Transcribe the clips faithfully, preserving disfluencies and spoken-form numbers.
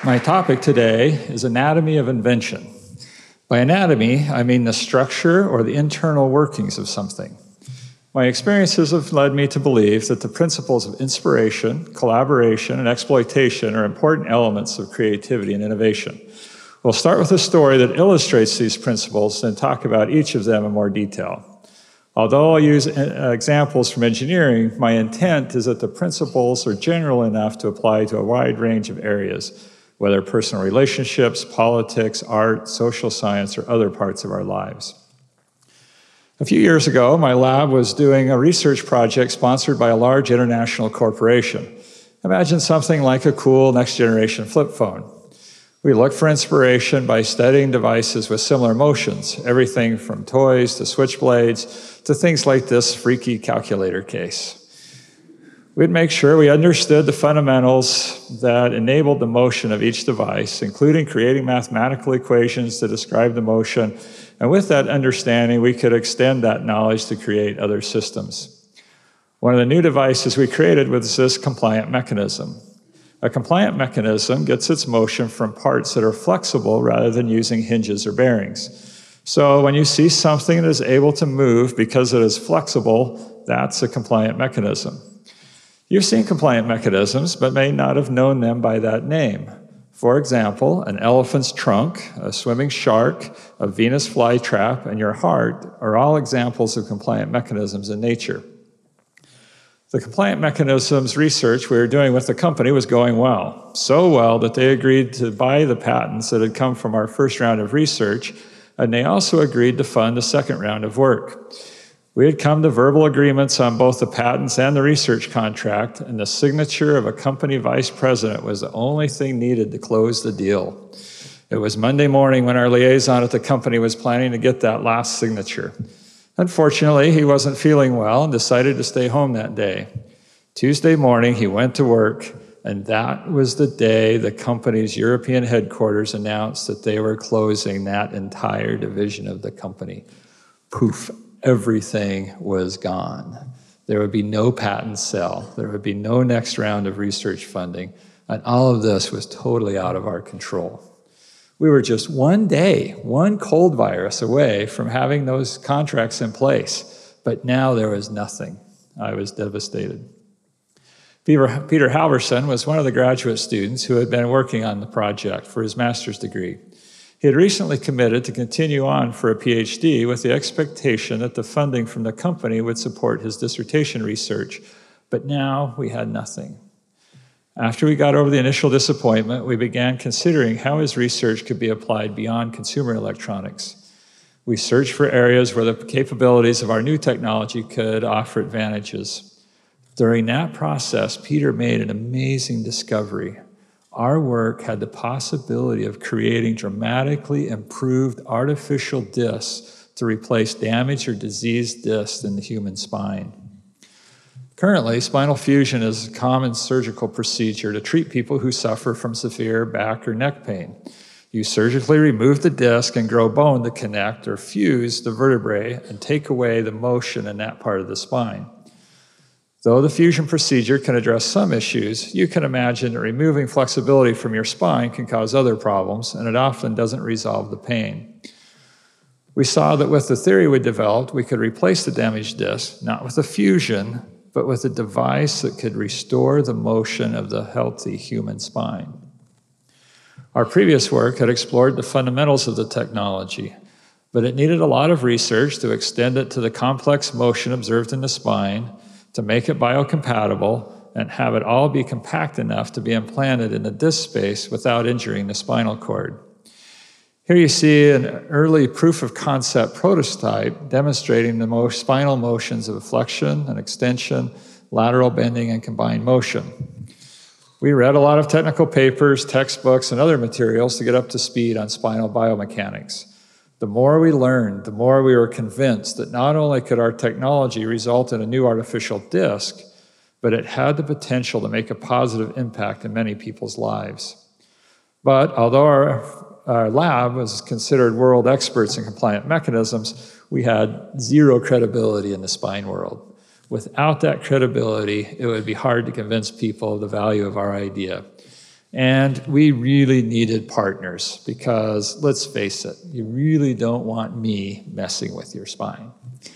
My topic today is anatomy of invention. By anatomy, I mean the structure or the internal workings of something. My experiences have led me to believe that the principles of inspiration, collaboration, and exploitation are important elements of creativity and innovation. We'll start with a story that illustrates these principles and talk about each of them in more detail. Although I'll use examples from engineering, my intent is that the principles are general enough to apply to a wide range of areas, whether personal relationships, politics, art, social science, or other parts of our lives. A few years ago, my lab was doing a research project sponsored by a large international corporation. Imagine something like a cool next-generation flip phone. We looked for inspiration by studying devices with similar motions, everything from toys to switchblades to things like this freaky calculator case. We'd make sure we understood the fundamentals that enabled the motion of each device, including creating mathematical equations to describe the motion, and with that understanding, we could extend that knowledge to create other systems. One of the new devices we created was this compliant mechanism. A compliant mechanism gets its motion from parts that are flexible rather than using hinges or bearings. So when you see something that is able to move because it is flexible, that's a compliant mechanism. You've seen compliant mechanisms, but may not have known them by that name. For example, an elephant's trunk, a swimming shark, a Venus flytrap, and your heart are all examples of compliant mechanisms in nature. The compliant mechanisms research we were doing with the company was going well, so well that they agreed to buy the patents that had come from our first round of research, and they also agreed to fund the second round of work. We had come to verbal agreements on both the patents and the research contract, and the signature of a company vice president was the only thing needed to close the deal. It was Monday morning when our liaison at the company was planning to get that last signature. Unfortunately, he wasn't feeling well and decided to stay home that day. Tuesday morning, he went to work, and that was the day the company's European headquarters announced that they were closing that entire division of the company. Poof. Everything was gone. There would be no patent sale. There would be no next round of research funding. And all of this was totally out of our control. We were just one day, one cold virus away from having those contracts in place. But now there was nothing. I was devastated. Peter, Peter Halverson was one of the graduate students who had been working on the project for his master's degree. He had recently committed to continue on for a PhD with the expectation that the funding from the company would support his dissertation research, but now we had nothing. After we got over the initial disappointment, we began considering how his research could be applied beyond consumer electronics. We searched for areas where the capabilities of our new technology could offer advantages. During that process, Peter made an amazing discovery. Our work had the possibility of creating dramatically improved artificial discs to replace damaged or diseased discs in the human spine. Currently, spinal fusion is a common surgical procedure to treat people who suffer from severe back or neck pain. You surgically remove the disc and grow bone to connect or fuse the vertebrae and take away the motion in that part of the spine. Though the fusion procedure can address some issues, you can imagine that removing flexibility from your spine can cause other problems, and it often doesn't resolve the pain. We saw that with the theory we developed, we could replace the damaged disc, not with a fusion, but with a device that could restore the motion of the healthy human spine. Our previous work had explored the fundamentals of the technology, but it needed a lot of research to extend it to the complex motion observed in the spine, to make it biocompatible, and have it all be compact enough to be implanted in the disc space without injuring the spinal cord. Here you see an early proof of concept prototype demonstrating the most spinal motions of flexion and extension, lateral bending, and combined motion. We read a lot of technical papers, textbooks, and other materials to get up to speed on spinal biomechanics. The more we learned, the more we were convinced that not only could our technology result in a new artificial disc, but it had the potential to make a positive impact in many people's lives. But although our, our lab was considered world experts in compliant mechanisms, we had zero credibility in the spine world. Without that credibility, it would be hard to convince people of the value of our idea. And we really needed partners because, let's face it, you really don't want me messing with your spine.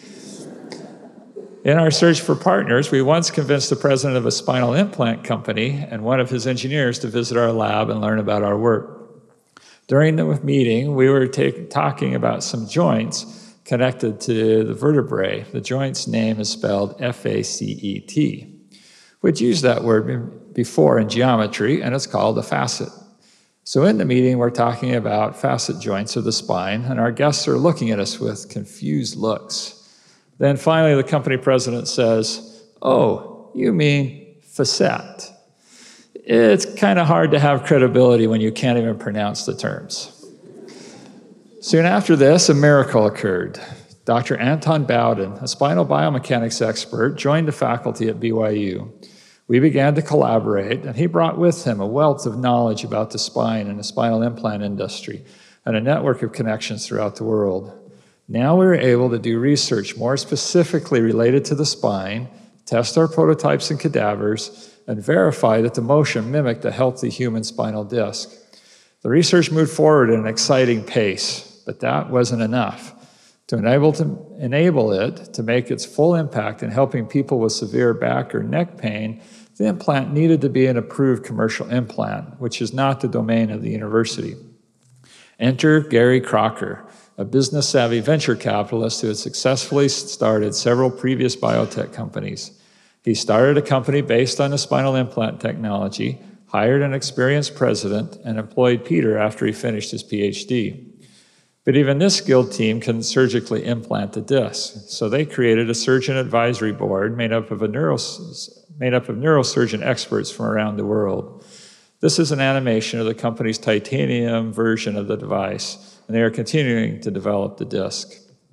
In our search for partners, we once convinced the president of a spinal implant company and one of his engineers to visit our lab and learn about our work. During the meeting, we were take, talking about some joints connected to the vertebrae. The joint's name is spelled F A C E T. We'd used that word before in geometry, and it's called a facet. So in the meeting, we're talking about facet joints of the spine, and our guests are looking at us with confused looks. Then finally, the company president says, "Oh, you mean facet." It's kind of hard to have credibility when you can't even pronounce the terms. Soon after this, a miracle occurred. Doctor Anton Bowden, a spinal biomechanics expert, joined the faculty at B Y U. We began to collaborate, and he brought with him a wealth of knowledge about the spine and the spinal implant industry, and a network of connections throughout the world. Now we were able to do research more specifically related to the spine, test our prototypes in cadavers, and verify that the motion mimicked a healthy human spinal disc. The research moved forward at an exciting pace, but that wasn't enough. To enable, to enable it to make its full impact in helping people with severe back or neck pain, the implant needed to be an approved commercial implant, which is not the domain of the university. Enter Gary Crocker, a business-savvy venture capitalist who had successfully started several previous biotech companies. He started a company based on the spinal implant technology, hired an experienced president, and employed Peter after he finished his P H D. But even this skilled team couldn't surgically implant the disc, so they created a surgeon advisory board made up of, a neuros- made up of neurosurgeon experts from around the world. This is an animation of the company's titanium version of the device, and they are continuing to develop the disc.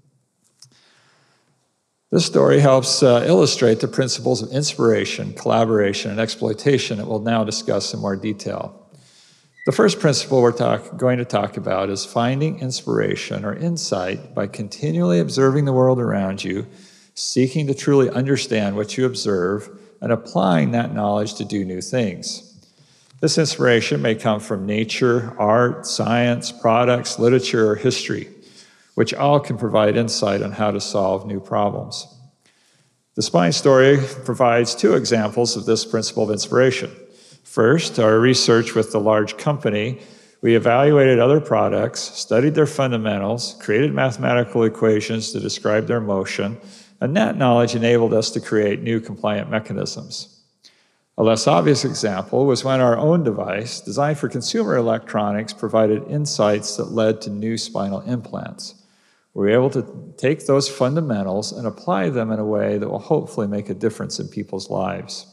This story helps uh, illustrate the principles of inspiration, collaboration, and exploitation that we'll now discuss in more detail. The first principle we're talk, going to talk about is finding inspiration or insight by continually observing the world around you, seeking to truly understand what you observe, and applying that knowledge to do new things. This inspiration may come from nature, art, science, products, literature, or history, which all can provide insight on how to solve new problems. The spine story provides two examples of this principle of inspiration. First, our research with the large company, we evaluated other products, studied their fundamentals, created mathematical equations to describe their motion, and that knowledge enabled us to create new compliant mechanisms. A less obvious example was when our own device, designed for consumer electronics, provided insights that led to new spinal implants. We were able to take those fundamentals and apply them in a way that will hopefully make a difference in people's lives.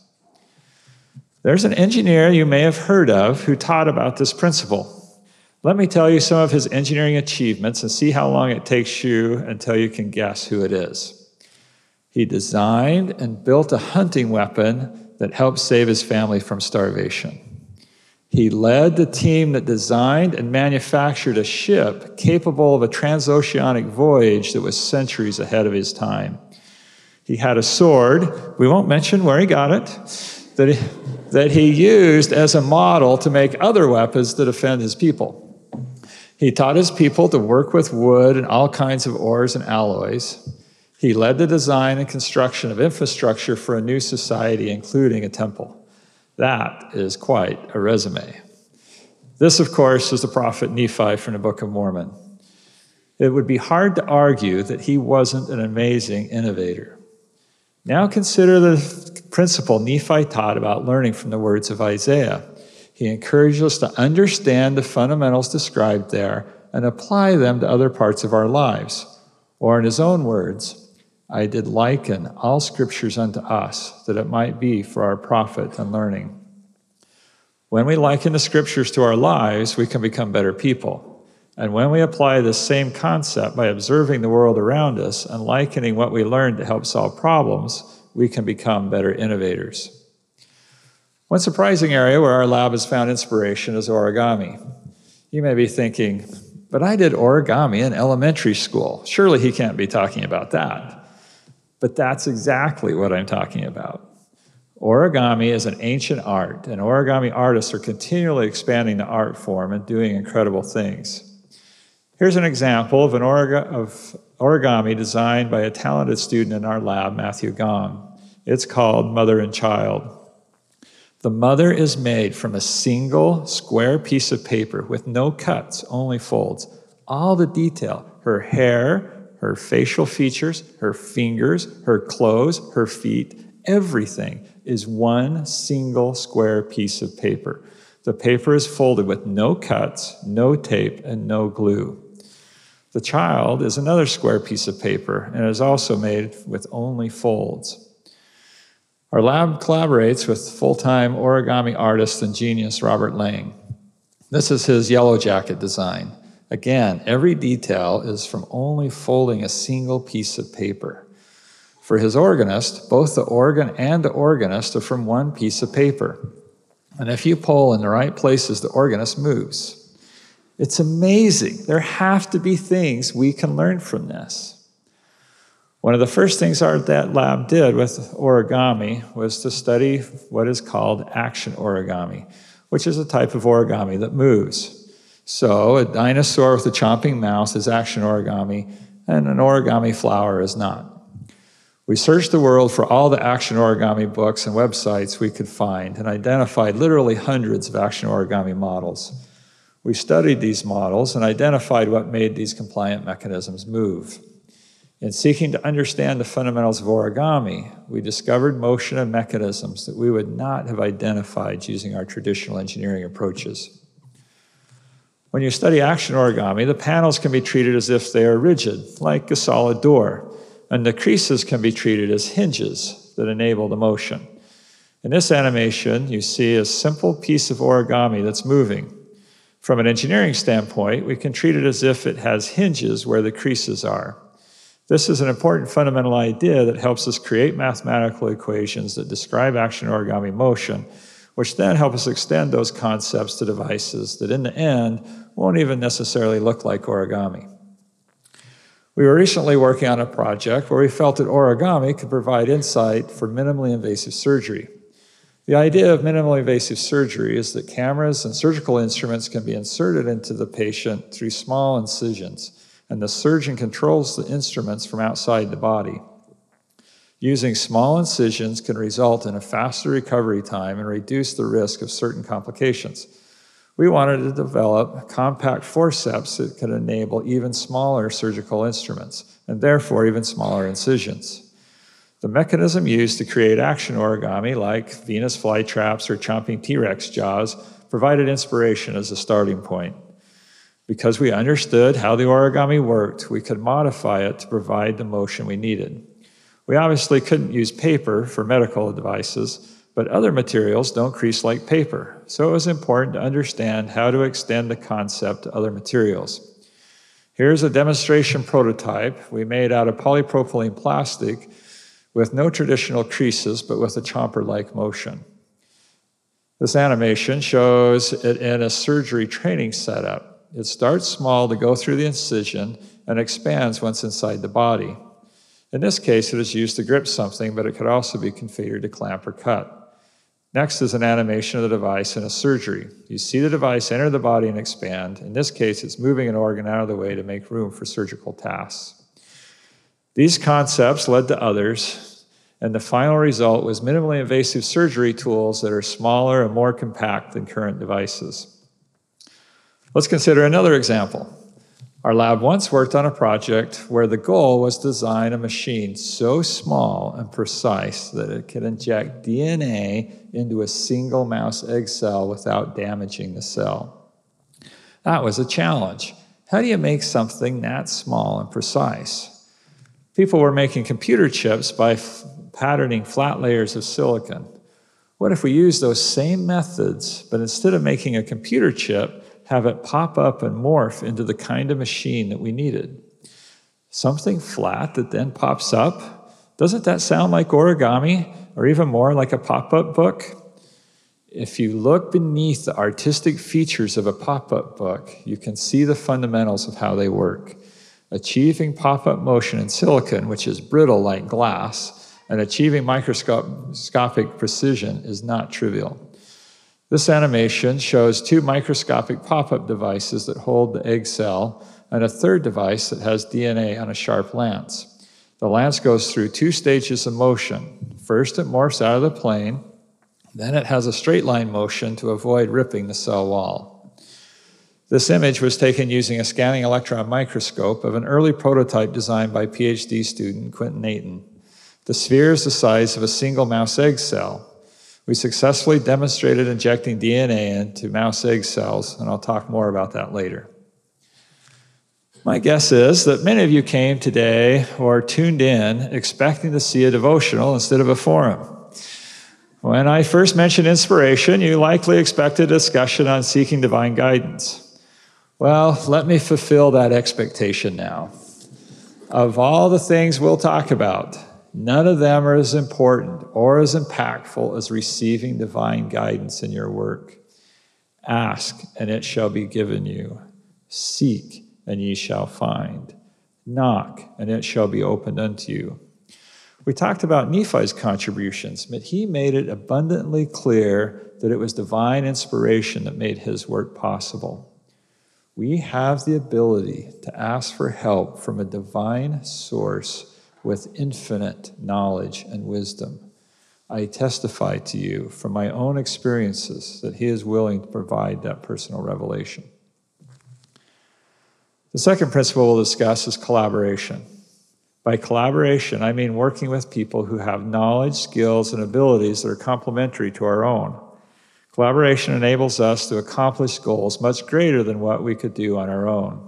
There's an engineer you may have heard of who taught about this principle. Let me tell you some of his engineering achievements and see how long it takes you until you can guess who it is. He designed and built a hunting weapon that helped save his family from starvation. He led the team that designed and manufactured a ship capable of a transoceanic voyage that was centuries ahead of his time. He had a sword, we won't mention where he got it, that he, that he used as a model to make other weapons to defend his people. He taught his people to work with wood and all kinds of ores and alloys. He led the design and construction of infrastructure for a new society, including a temple. That is quite a resume. This, of course, is the prophet Nephi from the Book of Mormon. It would be hard to argue that he wasn't an amazing innovator. Now consider the principle Nephi taught about learning from the words of Isaiah. He encouraged us to understand the fundamentals described there and apply them to other parts of our lives. Or in his own words, I did liken all scriptures unto us, that it might be for our profit and learning. When we liken the scriptures to our lives, we can become better people. And when we apply this same concept by observing the world around us and likening what we learned to help solve problems, we can become better innovators. One surprising area where our lab has found inspiration is origami. You may be thinking, but I did origami in elementary school. Surely he can't be talking about that. But that's exactly what I'm talking about. Origami is an ancient art, and origami artists are continually expanding the art form and doing incredible things. Here's an example of an orga of origami designed by a talented student in our lab, Matthew Gong. It's called Mother and Child. The mother is made from a single square piece of paper with no cuts, only folds. All the detail, her hair, her facial features, her fingers, her clothes, her feet, everything is one single square piece of paper. The paper is folded with no cuts, no tape, and no glue. The child is another square piece of paper and is also made with only folds. Our lab collaborates with full-time origami artist and genius Robert Lang. This is his yellow jacket design. Again, every detail is from only folding a single piece of paper. For his organist, both the organ and the organist are from one piece of paper. And if you pull in the right places, the organist moves. It's amazing. There have to be things we can learn from this. One of the first things our that lab did with origami was to study what is called action origami, which is a type of origami that moves. So a dinosaur with a chomping mouth is action origami, and an origami flower is not. We searched the world for all the action origami books and websites we could find and identified literally hundreds of action origami models. We studied these models and identified what made these compliant mechanisms move. In seeking to understand the fundamentals of origami, we discovered motion and mechanisms that we would not have identified using our traditional engineering approaches. When you study action origami, the panels can be treated as if they are rigid, like a solid door, and the creases can be treated as hinges that enable the motion. In this animation, you see a simple piece of origami that's moving. From an engineering standpoint, we can treat it as if it has hinges where the creases are. This is an important fundamental idea that helps us create mathematical equations that describe action origami motion, which then help us extend those concepts to devices that in the end won't even necessarily look like origami. We were recently working on a project where we felt that origami could provide insight for minimally invasive surgery. The idea of minimally invasive surgery is that cameras and surgical instruments can be inserted into the patient through small incisions, and the surgeon controls the instruments from outside the body. Using small incisions can result in a faster recovery time and reduce the risk of certain complications. We wanted to develop compact forceps that could enable even smaller surgical instruments, and therefore even smaller incisions. The mechanism used to create action origami, like Venus flytraps or chomping T-Rex jaws, provided inspiration as a starting point. Because we understood how the origami worked, we could modify it to provide the motion we needed. We obviously couldn't use paper for medical devices, but other materials don't crease like paper, so it was important to understand how to extend the concept to other materials. Here's a demonstration prototype we made out of polypropylene plastic with no traditional creases, but with a chomper-like motion. This animation shows it in a surgery training setup. It starts small to go through the incision and expands once inside the body. In this case, it is used to grip something, but it could also be configured to clamp or cut. Next is an animation of the device in a surgery. You see the device enter the body and expand. In this case, it's moving an organ out of the way to make room for surgical tasks. These concepts led to others, and the final result was minimally invasive surgery tools that are smaller and more compact than current devices. Let's consider another example. Our lab once worked on a project where the goal was to design a machine so small and precise that it could inject D N A into a single mouse egg cell without damaging the cell. That was a challenge. How do you make something that small and precise? People were making computer chips by f- patterning flat layers of silicon. What if we use those same methods, but instead of making a computer chip, have it pop up and morph into the kind of machine that we needed? Something flat that then pops up? Doesn't that sound like origami, or even more like a pop-up book? If you look beneath the artistic features of a pop-up book, you can see the fundamentals of how they work. Achieving pop-up motion in silicon, which is brittle like glass, and achieving microscopic precision is not trivial. This animation shows two microscopic pop-up devices that hold the egg cell and a third device that has D N A on a sharp lance. The lance goes through two stages of motion. First, it morphs out of the plane, then it has a straight line motion to avoid ripping the cell wall. This image was taken using a scanning electron microscope of an early prototype designed by PhD student Quentin Nayton. The sphere is the size of a single mouse egg cell. We successfully demonstrated injecting D N A into mouse egg cells, and I'll talk more about that later. My guess is that many of you came today or tuned in expecting to see a devotional instead of a forum. When I first mentioned inspiration, you likely expected a discussion on seeking divine guidance. Well, let me fulfill that expectation now. Of all the things we'll talk about, none of them are as important or as impactful as receiving divine guidance in your work. Ask, and it shall be given you. Seek, and ye shall find. Knock, and it shall be opened unto you. We talked about Nephi's contributions, but he made it abundantly clear that it was divine inspiration that made his work possible. We have the ability to ask for help from a divine source with infinite knowledge and wisdom. I testify to you from my own experiences that he is willing to provide that personal revelation. The second principle we'll discuss is collaboration. By collaboration, I mean working with people who have knowledge, skills, and abilities that are complementary to our own. Collaboration enables us to accomplish goals much greater than what we could do on our own.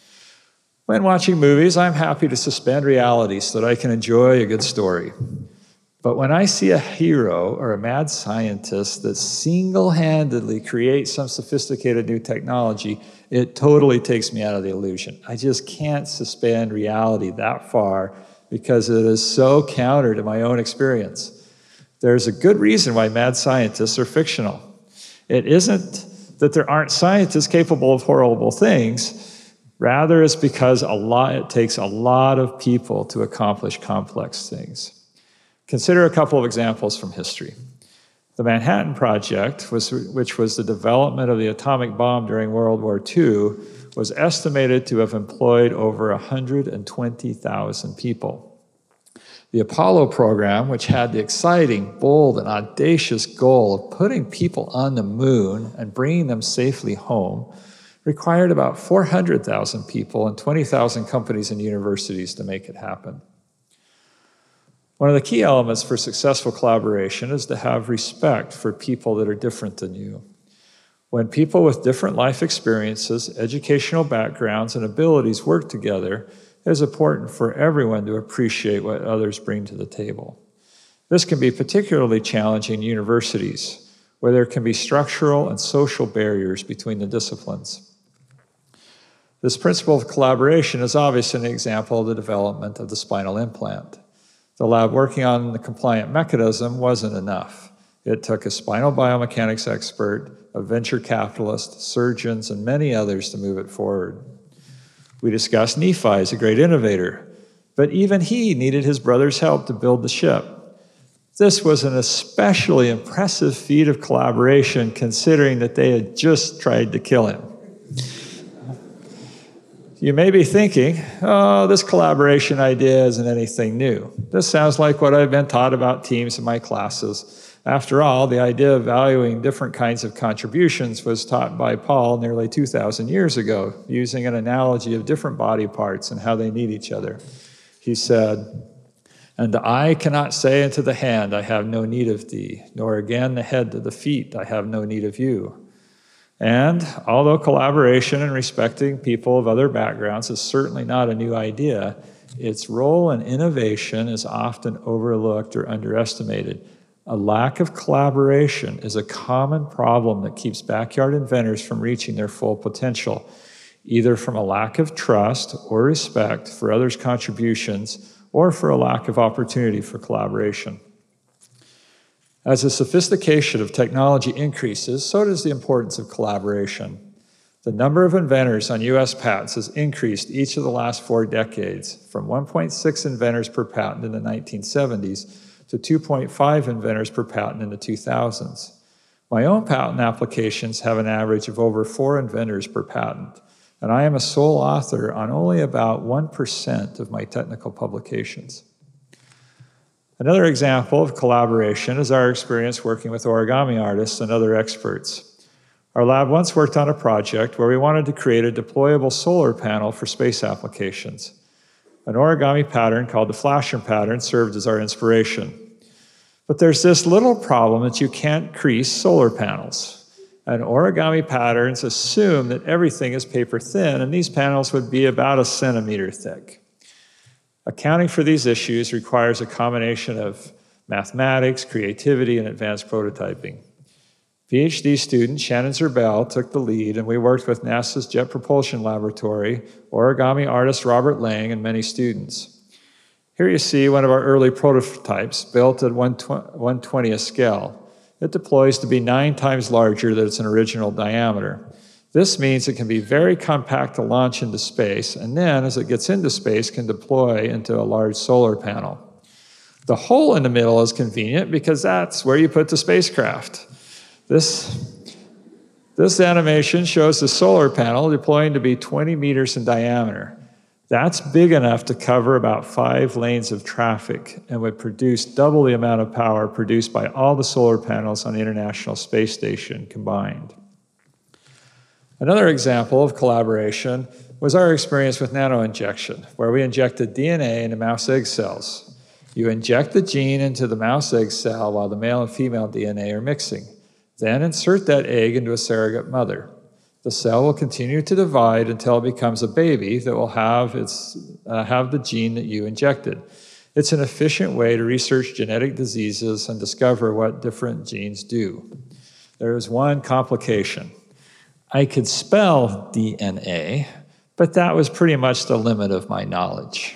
When watching movies, I'm happy to suspend reality so that I can enjoy a good story. But when I see a hero or a mad scientist that single-handedly creates some sophisticated new technology, it totally takes me out of the illusion. I just can't suspend reality that far because it is so counter to my own experience. There's a good reason why mad scientists are fictional. It isn't that there aren't scientists capable of horrible things. Rather, it's because a lot, it takes a lot of people to accomplish complex things. Consider a couple of examples from history. The Manhattan Project, was, which was the development of the atomic bomb during World War Two, was estimated to have employed over one hundred twenty thousand people. The Apollo program, which had the exciting, bold, and audacious goal of putting people on the moon and bringing them safely home, required about four hundred thousand people and twenty thousand companies and universities to make it happen. One of the key elements for successful collaboration is to have respect for people that are different than you. When people with different life experiences, educational backgrounds, and abilities work together, it is important for everyone to appreciate what others bring to the table. This can be particularly challenging in universities, where there can be structural and social barriers between the disciplines. This principle of collaboration is obviously an example of the development of the spinal implant. The lab working on the compliant mechanism wasn't enough. It took a spinal biomechanics expert, a venture capitalist, surgeons, and many others to move it forward. We discussed Nephi as a great innovator, but even he needed his brother's help to build the ship. This was an especially impressive feat of collaboration considering that they had just tried to kill him. You may be thinking, oh, this collaboration idea isn't anything new. This sounds like what I've been taught about teams in my classes. After all, the idea of valuing different kinds of contributions was taught by Paul nearly two thousand years ago, using an analogy of different body parts and how they need each other. He said, "And the eye cannot say unto the hand, I have no need of thee, nor again the head to the feet, I have no need of you." And although collaboration and respecting people of other backgrounds is certainly not a new idea, its role in innovation is often overlooked or underestimated. A lack of collaboration is a common problem that keeps backyard inventors from reaching their full potential, either from a lack of trust or respect for others' contributions or for a lack of opportunity for collaboration. As the sophistication of technology increases, so does the importance of collaboration. The number of inventors on U S patents has increased each of the last four decades, from one point six inventors per patent in the nineteen seventies to two point five inventors per patent in the two thousands. My own patent applications have an average of over four inventors per patent, and I am a sole author on only about one percent of my technical publications. Another example of collaboration is our experience working with origami artists and other experts. Our lab once worked on a project where we wanted to create a deployable solar panel for space applications. An origami pattern called the Flasher pattern served as our inspiration. But there's this little problem that you can't crease solar panels. And origami patterns assume that everything is paper thin, and these panels would be about a centimeter thick. Accounting for these issues requires a combination of mathematics, creativity, and advanced prototyping. PhD student Shannon Zerbel took the lead, and we worked with NASA's Jet Propulsion Laboratory, origami artist Robert Lang, and many students. Here you see one of our early prototypes built at one twentieth scale. It deploys to be nine times larger than its original diameter. This means it can be very compact to launch into space, and then as it gets into space, can deploy into a large solar panel. The hole in the middle is convenient because that's where you put the spacecraft. This, this animation shows the solar panel deploying to be twenty meters in diameter. That's big enough to cover about five lanes of traffic and would produce double the amount of power produced by all the solar panels on the International Space Station combined. Another example of collaboration was our experience with nanoinjection, where we injected D N A into mouse egg cells. You inject the gene into the mouse egg cell while the male and female D N A are mixing. Then insert that egg into a surrogate mother. The cell will continue to divide until it becomes a baby that will have, its, uh, have the gene that you injected. It's an efficient way to research genetic diseases and discover what different genes do. There is one complication. I could spell D N A, but that was pretty much the limit of my knowledge.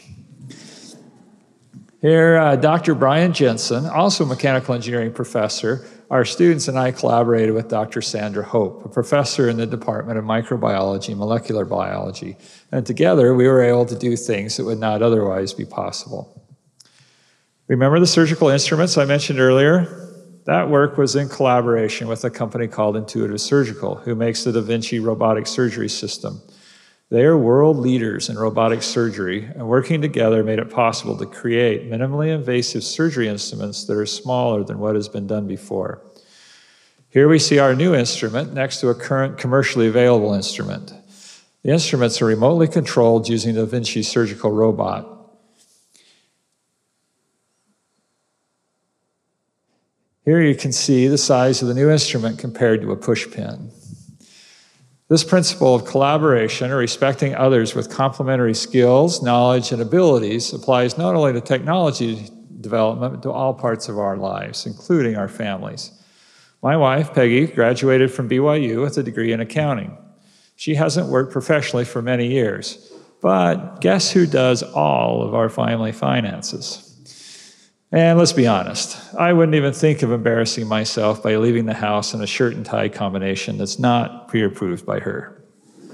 Here, uh, Doctor Brian Jensen, also a mechanical engineering professor, our students and I collaborated with Doctor Sandra Hope, a professor in the Department of Microbiology and Molecular Biology, and together we were able to do things that would not otherwise be possible. Remember the surgical instruments I mentioned earlier? That work was in collaboration with a company called Intuitive Surgical, who makes the Da Vinci robotic surgery system. They are world leaders in robotic surgery, and working together made it possible to create minimally invasive surgery instruments that are smaller than what has been done before. Here we see our new instrument next to a current commercially available instrument. The instruments are remotely controlled using the Da Vinci surgical robot. Here you can see the size of the new instrument compared to a push pin. This principle of collaboration, or respecting others with complementary skills, knowledge, and abilities, applies not only to technology development, but to all parts of our lives, including our families. My wife, Peggy, graduated from B Y U with a degree in accounting. She hasn't worked professionally for many years, but guess who does all of our family finances? And let's be honest, I wouldn't even think of embarrassing myself by leaving the house in a shirt and tie combination that's not pre-approved by her.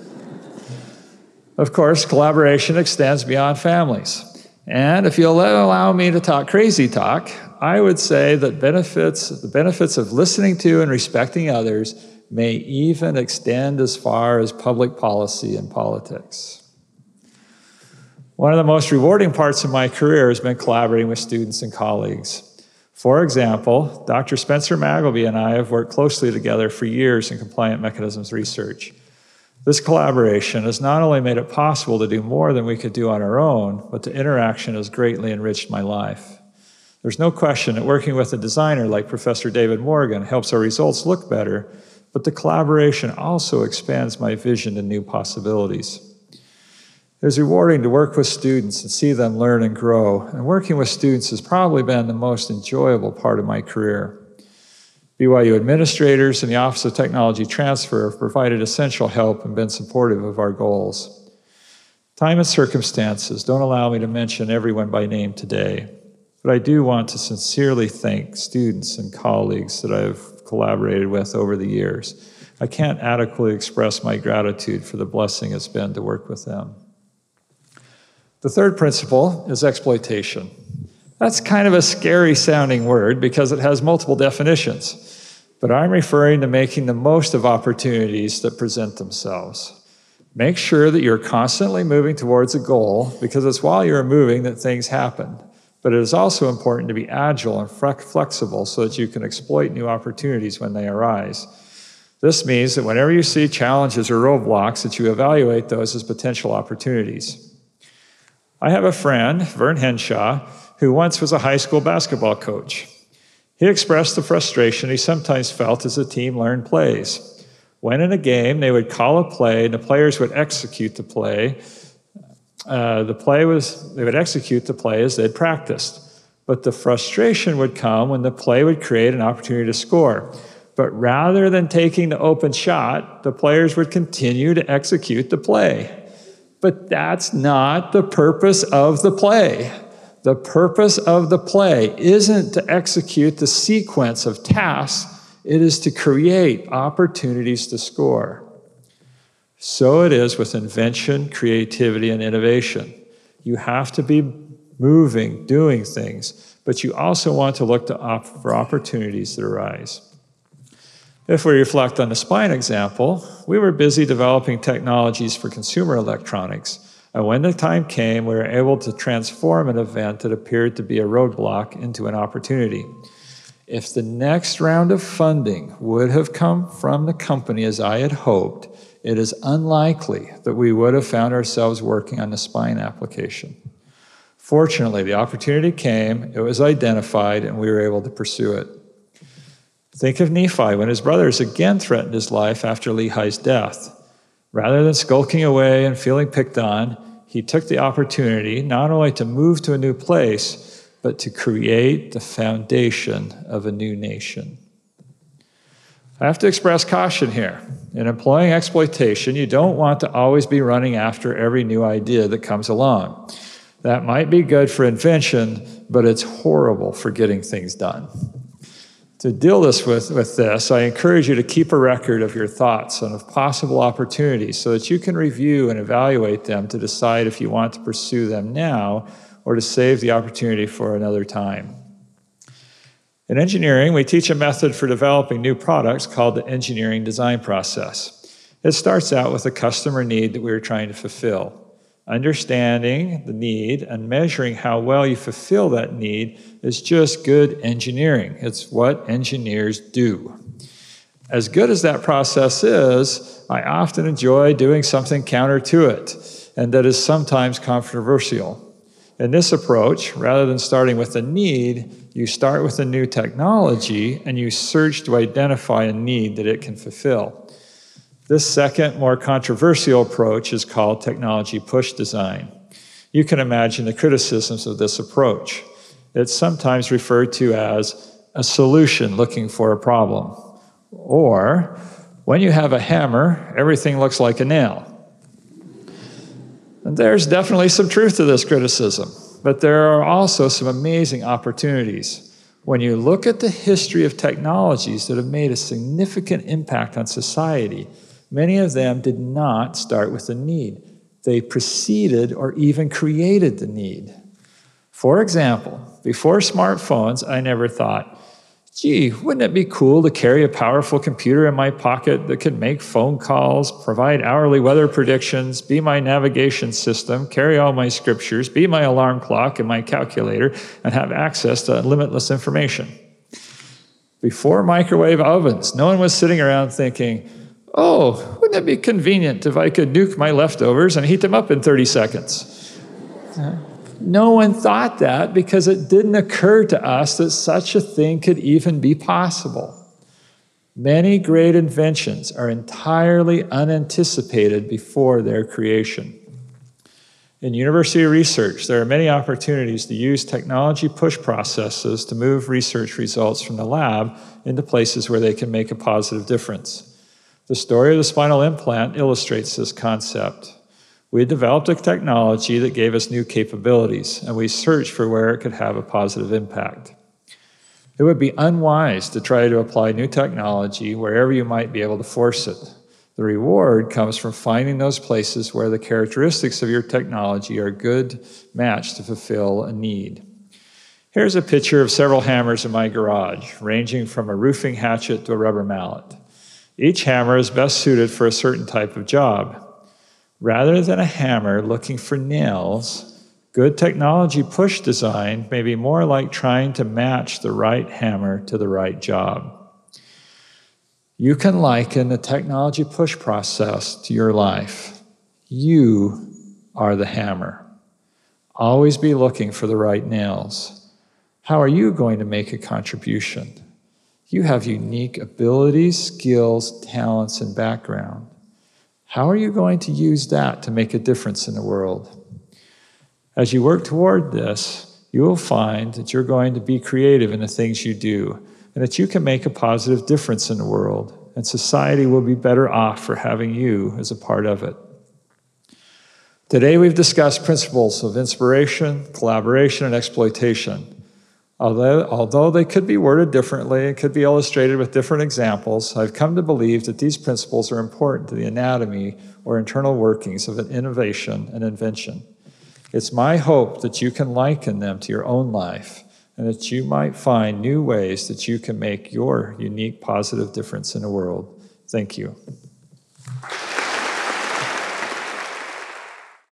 Of course, collaboration extends beyond families. And if you'll allow me to talk crazy talk, I would say that benefits, the benefits of listening to and respecting others may even extend as far as public policy and politics. One of the most rewarding parts of my career has been collaborating with students and colleagues. For example, Doctor Spencer Magleby and I have worked closely together for years in compliant mechanisms research. This collaboration has not only made it possible to do more than we could do on our own, but the interaction has greatly enriched my life. There's no question that working with a designer like Professor David Morgan helps our results look better, but the collaboration also expands my vision to new possibilities. It is rewarding to work with students and see them learn and grow, and working with students has probably been the most enjoyable part of my career. B Y U administrators and the Office of Technology Transfer have provided essential help and been supportive of our goals. Time and circumstances don't allow me to mention everyone by name today, but I do want to sincerely thank students and colleagues that I've collaborated with over the years. I can't adequately express my gratitude for the blessing it's been to work with them. The third principle is exploitation. That's kind of a scary sounding word because it has multiple definitions, but I'm referring to making the most of opportunities that present themselves. Make sure that you're constantly moving towards a goal because it's while you're moving that things happen. But it is also important to be agile and flexible so that you can exploit new opportunities when they arise. This means that whenever you see challenges or roadblocks, that you evaluate those as potential opportunities. I have a friend, Vern Henshaw, who once was a high school basketball coach. He expressed the frustration he sometimes felt as the team learned plays. When in a game, they would call a play and the players would execute the play. Uh, the play was, they would execute the play as they'd practiced. But the frustration would come when the play would create an opportunity to score. But rather than taking the open shot, the players would continue to execute the play. But that's not the purpose of the play. The purpose of the play isn't to execute the sequence of tasks. It is to create opportunities to score. So it is with invention, creativity, and innovation. You have to be moving, doing things, but you also want to look to op- for opportunities that arise. If we reflect on the spine example, we were busy developing technologies for consumer electronics, and when the time came, we were able to transform an event that appeared to be a roadblock into an opportunity. If the next round of funding would have come from the company as I had hoped, it is unlikely that we would have found ourselves working on the spine application. Fortunately, the opportunity came, it was identified, and we were able to pursue it. Think of Nephi when his brothers again threatened his life after Lehi's death. Rather than skulking away and feeling picked on, he took the opportunity not only to move to a new place, but to create the foundation of a new nation. I have to express caution here. In employing exploitation, you don't want to always be running after every new idea that comes along. That might be good for invention, but it's horrible for getting things done. To deal this with, with this, I encourage you to keep a record of your thoughts and of possible opportunities so that you can review and evaluate them to decide if you want to pursue them now or to save the opportunity for another time. In engineering, we teach a method for developing new products called the engineering design process. It starts out with a customer need that we are trying to fulfill. Understanding the need and measuring how well you fulfill that need is just good engineering. It's what engineers do. As good as that process is, I often enjoy doing something counter to it, and that is sometimes controversial. In this approach, rather than starting with a need, you start with a new technology and you search to identify a need that it can fulfill. This second, more controversial approach is called technology push design. You can imagine the criticisms of this approach. It's sometimes referred to as a solution looking for a problem. Or, when you have a hammer, everything looks like a nail. And there's definitely some truth to this criticism, but there are also some amazing opportunities. When you look at the history of technologies that have made a significant impact on society, many of them did not start with a need. They preceded or even created the need. For example, before smartphones, I never thought, gee, wouldn't it be cool to carry a powerful computer in my pocket that could make phone calls, provide hourly weather predictions, be my navigation system, carry all my scriptures, be my alarm clock and my calculator, and have access to limitless information? Before microwave ovens, no one was sitting around thinking, oh, wouldn't it be convenient if I could nuke my leftovers and heat them up in thirty seconds? No one thought that because it didn't occur to us that such a thing could even be possible. Many great inventions are entirely unanticipated before their creation. In university research, there are many opportunities to use technology push processes to move research results from the lab into places where they can make a positive difference. The story of the spinal implant illustrates this concept. We developed a technology that gave us new capabilities, and we searched for where it could have a positive impact. It would be unwise to try to apply new technology wherever you might be able to force it. The reward comes from finding those places where the characteristics of your technology are a good match to fulfill a need. Here's a picture of several hammers in my garage, ranging from a roofing hatchet to a rubber mallet. Each hammer is best suited for a certain type of job. Rather than a hammer looking for nails, good technology push design may be more like trying to match the right hammer to the right job. You can liken the technology push process to your life. You are the hammer. Always be looking for the right nails. How are you going to make a contribution? You have unique abilities, skills, talents, and background. How are you going to use that to make a difference in the world? As you work toward this, you will find that you're going to be creative in the things you do, and that you can make a positive difference in the world, and society will be better off for having you as a part of it. Today we've discussed principles of inspiration, collaboration, and exploitation. Although, although they could be worded differently and could be illustrated with different examples, I've come to believe that these principles are important to the anatomy or internal workings of an innovation and invention. It's my hope that you can liken them to your own life and that you might find new ways that you can make your unique positive difference in the world. Thank you.